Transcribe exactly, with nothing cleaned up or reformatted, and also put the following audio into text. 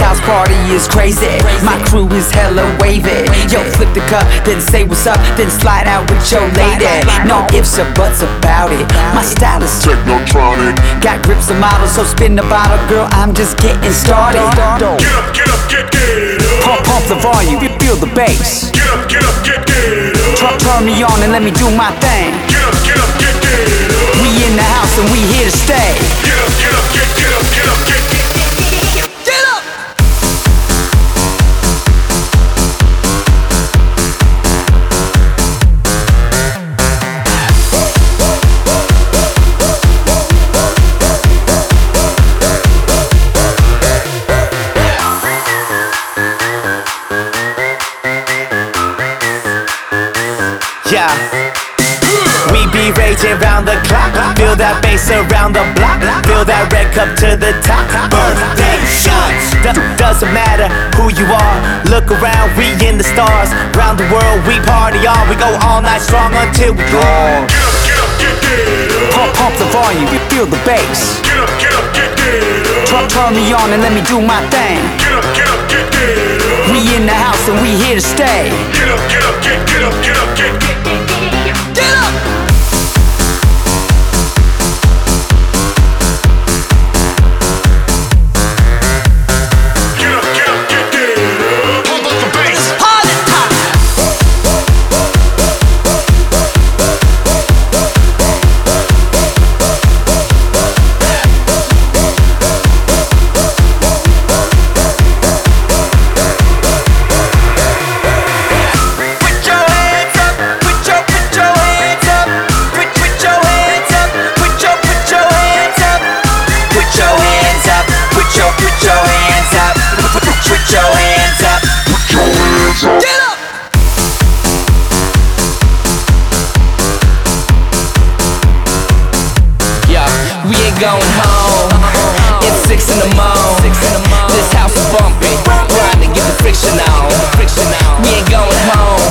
house party is crazy. My crew is hella wavy. Yo, flip the cup, then say what's up, then slide out with your lady. No ifs or buts about it. My style is Technotronic. got grips and models, so spin the bottle, girl. I'm just getting started. Get up, get up, get, get up. Pump, pump the volume, feel the bass. Get up, get up, get, get up. Turn, turn me on and let me do my thing. Get up, get up, get, get up. We in the house and we here to stay. Get up, get up, get, get up, get up, get, get, Get up! Yeah. We be raging round the clock. Feel that bass around the block. Feel that red cup to the top. Birthday shots. Do- doesn't matter who you are. Look around, we in the stars. Round the world, we party on. We go all night strong until we gone. get up, get up, get, get up. Pump, pump the volume, feel the bass. Get up, get up, get, get up. Turn, turn me on and let me do my thing. Get up, get up, get, get up. We in the house and we here to stay. Get up, get up, get, get up, get up, get, get, Get up! get up, get up, get, get up. Pump up the bass. Party time! Put your hands up, put your, put your hands up, put, put your hands up, put your, put your hands up, put your hands up, put your, put your hands up, put, put, put your hands up. Get up! Yeah, we ain't going home. It's six in the morning. This house is bumping. Grinding, get the friction on. We ain't going home.